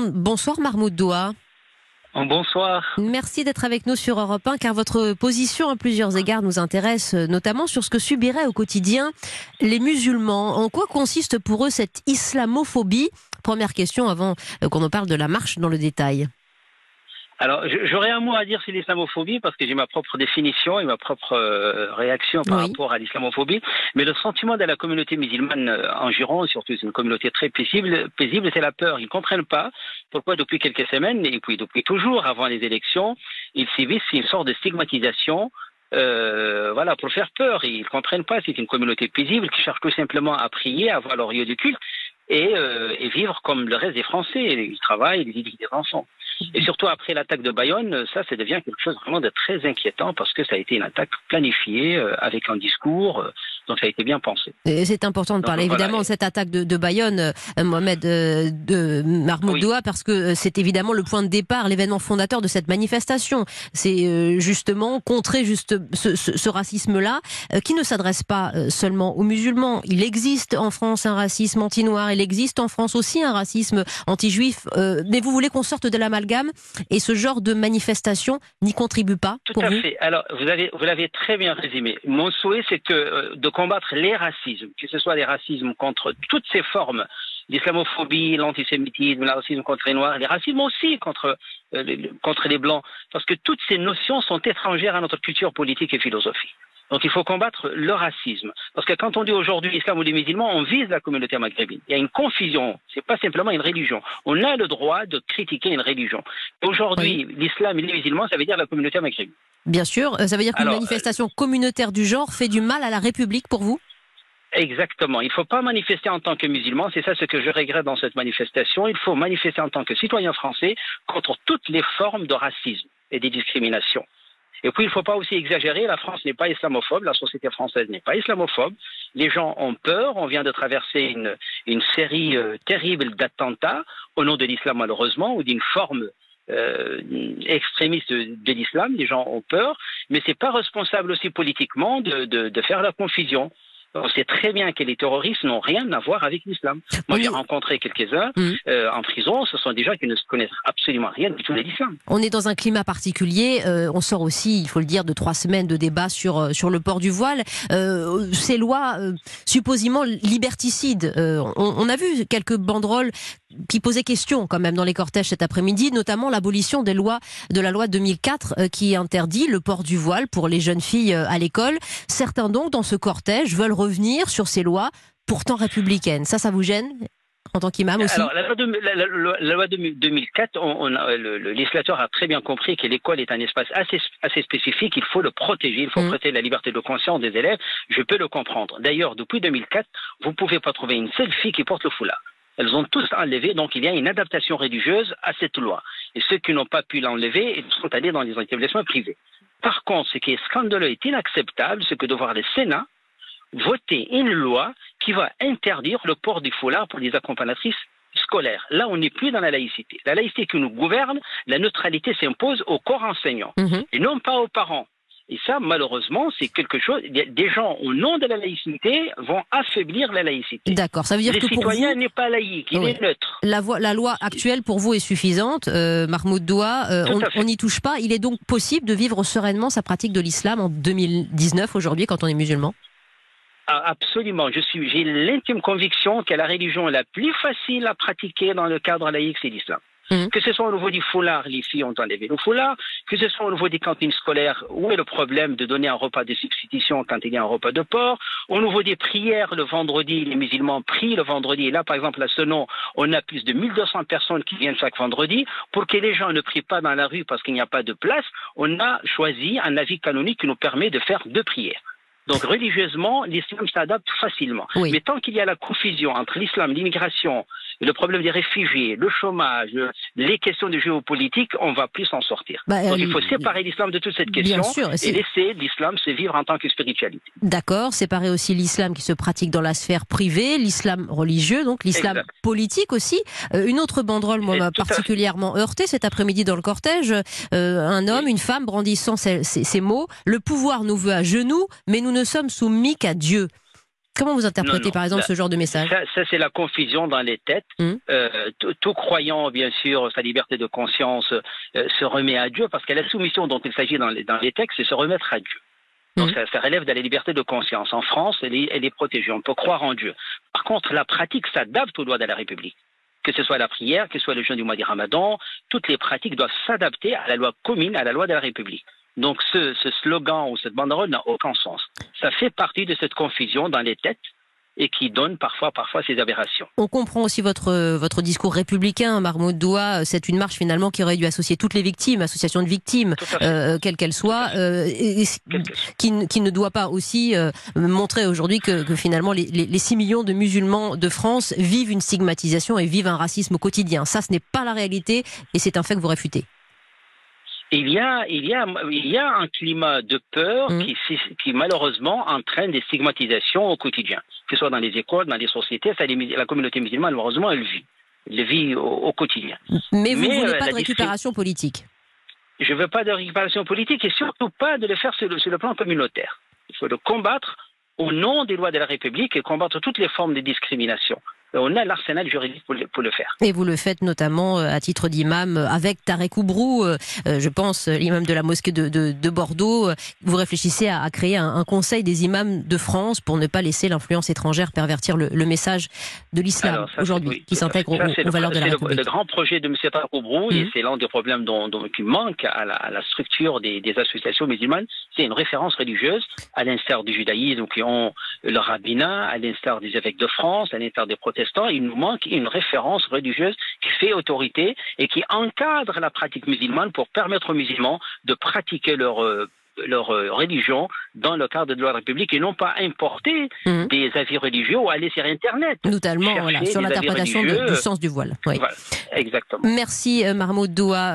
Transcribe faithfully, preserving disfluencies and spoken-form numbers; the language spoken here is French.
monde. Bonsoir Mahmoud Doua. Bonsoir. Merci d'être avec nous sur Europe un, car votre position à plusieurs égards nous intéresse, notamment sur ce que subiraient au quotidien les musulmans. En quoi consiste pour eux cette islamophobie ? Première question avant qu'on en parle de la marche dans le détail. Alors, j'aurais un mot à dire sur l'islamophobie parce que j'ai ma propre définition et ma propre euh, réaction par oui. rapport à l'islamophobie. Mais le sentiment de la communauté musulmane en Gironde, surtout c'est une communauté très paisible, paisible, c'est la peur. Ils ne comprennent pas pourquoi depuis quelques semaines, et puis depuis toujours avant les élections, ils subissent une sorte de stigmatisation. Euh, voilà, pour faire peur. Ils ne comprennent pas, c'est une communauté paisible qui cherche tout simplement à prier, à avoir leur lieu de culte et, euh, et vivre comme le reste des Français. Ils travaillent, ils éduquent des enfants. Et surtout après l'attaque de Bayonne, ça, ça devient quelque chose vraiment de très inquiétant parce que ça a été une attaque planifiée euh, avec un discours, euh, donc ça a été bien pensé. Et c'est important de donc, parler voilà. évidemment de cette attaque de, de Bayonne, euh, Mohamed euh, de Mahmoud oui. Doua, parce que c'est évidemment le point de départ, l'événement fondateur de cette manifestation. C'est euh, justement contrer juste ce, ce, ce racisme-là, euh, qui ne s'adresse pas euh, seulement aux musulmans. Il existe en France un racisme anti-noir, il existe en France aussi un racisme anti-juif, euh, mais vous voulez qu'on sorte de l'amalgame et ce genre de manifestation n'y contribue pas Tout pour à vous ? fait. Alors, vous avez, vous l'avez très bien résumé. Mon souhait, c'est que euh, de combattre les racismes, que ce soit les racismes contre toutes ces formes, l'islamophobie, l'antisémitisme, le racisme contre les Noirs, les racismes aussi contre, euh, les, contre les Blancs, parce que toutes ces notions sont étrangères à notre culture politique et philosophie. Donc il faut combattre le racisme. Parce que quand on dit aujourd'hui l'islam ou les musulmans, on vise la communauté maghrébine. Il y a une confusion. C'est pas simplement une religion. On a le droit de critiquer une religion. Aujourd'hui, oui. l'islam et les musulmans, ça veut dire la communauté maghrébine. Bien sûr. Ça veut dire qu'une Alors, manifestation communautaire du genre fait du mal à la République pour vous ? Exactement. Il ne faut pas manifester en tant que musulman. C'est ça ce que je regrette dans cette manifestation. Il faut manifester en tant que citoyen français contre toutes les formes de racisme et de discrimination. Et puis, il ne faut pas aussi exagérer, la France n'est pas islamophobe, la société française n'est pas islamophobe. Les gens ont peur, on vient de traverser une, une série euh, terrible d'attentats au nom de l'islam malheureusement, ou d'une forme euh, extrémiste de, de l'islam. Les gens ont peur, mais ce n'est pas responsable aussi politiquement de, de, de faire la confusion. On sait très bien que les terroristes n'ont rien à voir avec l'islam. Moi, oui. j'ai rencontré quelques-uns mmh. euh, en prison. Ce sont des gens qui ne connaissent absolument rien du tout de l'islam. On est dans un climat particulier. Euh, on sort aussi, il faut le dire, de trois semaines de débats sur, euh, sur le port du voile. Euh, ces lois euh, supposément liberticides. Euh, on, on a vu quelques banderoles qui posaient question quand même dans les cortèges cet après-midi, notamment l'abolition des lois, de la loi deux mille quatre euh, qui interdit le port du voile pour les jeunes filles euh, à l'école. Certains donc, dans ce cortège, veulent revenir sur ces lois pourtant républicaines. Ça, ça vous gêne en tant qu'imam aussi ? Alors, la loi de, la, la, la loi de deux mille quatre, on, on a, le, le législateur a très bien compris que l'école est un espace assez, assez spécifique. Il faut le protéger. Il faut mmh. protéger la liberté de conscience des élèves. Je peux le comprendre. D'ailleurs, depuis deux mille quatre, vous ne pouvez pas trouver une seule fille qui porte le foulard. Elles ont tous enlevé, donc il y a une adaptation religieuse à cette loi. Et ceux qui n'ont pas pu l'enlever, ils sont allés dans les établissements privés. Par contre, ce qui est scandaleux et inacceptable, c'est que de voir le Sénat voter une loi qui va interdire le port du foulard pour les accompagnatrices scolaires. Là, on n'est plus dans la laïcité. La laïcité qui nous gouverne, la neutralité s'impose au corps enseignant mmh. et non pas aux parents. Et ça, malheureusement, c'est quelque chose... Des gens, au nom de la laïcité, vont affaiblir la laïcité. D'accord, ça veut dire le que pour vous... Le citoyen n'est pas laïque, il oui. est neutre. La, vo- la loi actuelle, pour vous, est suffisante. Euh, Mahmoud Doua, euh, on n'y touche pas. Il est donc possible de vivre sereinement sa pratique de l'islam en deux mille dix-neuf, aujourd'hui, quand on est musulman ? Absolument. Je suis, j'ai l'intime conviction que la religion la plus facile à pratiquer dans le cadre laïque, c'est l'islam. Mmh. Que ce soit au niveau du foulard, les filles ont enlevé le foulard, que ce soit au niveau des cantines scolaires, où est le problème de donner un repas de substitution quand il y a un repas de porc, au niveau des prières, le vendredi, les musulmans prient le vendredi, et là par exemple à Senon, on a plus de mille deux cents personnes qui viennent chaque vendredi, pour que les gens ne prient pas dans la rue parce qu'il n'y a pas de place, on a choisi un avis canonique qui nous permet de faire deux prières. Donc religieusement, l'islam s'adapte facilement. Oui. Mais tant qu'il y a la confusion entre l'islam, l'immigration, le problème des réfugiés, le chômage, les questions de géopolitique, on ne va plus s'en sortir. Bah, Donc euh, il faut séparer l'islam de toute cette question sûr, et laisser l'islam se vivre en tant que spiritualité. D'accord, séparer aussi l'islam qui se pratique dans la sphère privée, l'islam religieux, donc l'islam exact. Politique aussi. Euh, une autre banderole, moi, m'a particulièrement heurtée cet après-midi dans le cortège. Euh, un homme, oui. une femme brandissant ces, ces, ces mots. Le pouvoir nous veut à genoux, mais nous ne sommes soumis qu'à Dieu. Comment vous interprétez, non, non, par exemple, là, ce genre de message? Ça, ça c'est la confusion dans les têtes. Mmh. Euh, tout croyant, bien sûr, sa liberté de conscience euh, se remet à Dieu, parce que la soumission dont il s'agit dans les, dans les textes, c'est se remettre à Dieu. Donc mmh. ça, ça relève de la liberté de conscience. En France, elle est, elle est protégée. On peut croire en Dieu. Par contre, la pratique s'adapte aux lois de la République. Que ce soit la prière, que ce soit le jeûne du mois du Ramadan, toutes les pratiques doivent s'adapter à la loi commune, à la loi de la République. Donc ce, ce slogan ou cette banderole n'a aucun sens. Ça fait partie de cette confusion dans les têtes et qui donne parfois, parfois ces aberrations. On comprend aussi votre, votre discours républicain, Mahmoud Doua. C'est une marche finalement qui aurait dû associer toutes les victimes, associations de victimes, euh, quelles qu'elles soient, euh, et, et, qui, qui ne doit pas aussi euh, montrer aujourd'hui que, que finalement les, les, les six millions de musulmans de France vivent une stigmatisation et vivent un racisme au quotidien. Ça, ce n'est pas la réalité et c'est un fait que vous réfutez. Il y a, il y a, il y a un climat de peur mmh. qui, qui malheureusement entraîne des stigmatisations au quotidien, que ce soit dans les écoles, dans les sociétés. Ça, la communauté musulmane, malheureusement, elle vit, elle vit au, au quotidien. Mais vous ne voulez euh, pas de récupération politique? Je ne veux pas de récupération politique et surtout pas de le faire sur le, sur le plan communautaire. Il faut le combattre au nom des lois de la République et combattre toutes les formes de discrimination. On a l'arsenal juridique pour le, pour le faire. Et vous le faites notamment à titre d'imam avec Tarek Oubrou, euh, je pense, l'imam de la mosquée de, de, de Bordeaux. Vous réfléchissez à, à créer un, un conseil des imams de France pour ne pas laisser l'influence étrangère pervertir le, le message de l'islam aujourd'hui, oui, qui s'intègre aux, aux valeurs de la République. C'est le, le grand projet de M. Tarek Oubrou, mmh. et c'est l'un des problèmes dont, dont, qui manque à la, à la structure des, des associations musulmanes. C'est une référence religieuse, à l'instar du judaïsme qui ont le rabbinat, à l'instar des évêques de France, à l'instar des protestants. Il nous manque une référence religieuse qui fait autorité et qui encadre la pratique musulmane pour permettre aux musulmans de pratiquer leur, euh, leur euh, religion dans le cadre de la République et non pas importer mmh. des avis religieux ou aller sur Internet. Notamment voilà, sur l'interprétation de, du sens du voile. Oui. Voilà, exactement. Merci Mahmoud Doua.